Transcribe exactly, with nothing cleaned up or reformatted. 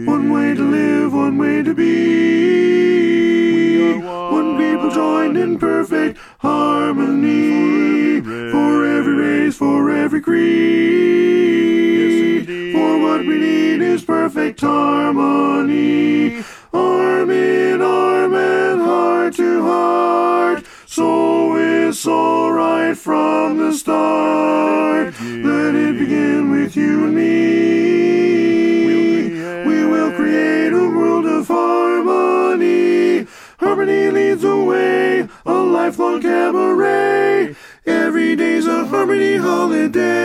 One way to live, one way to be. One people joined in perfect harmony. For every race, for every creed. For what we need is perfect harmony. Arm in arm and heart to heart. So is so right from the start. Let it begin with you and me. We will create a world of harmony. Harmony leads the way, a lifelong cabaret. Every day's a harmony holiday.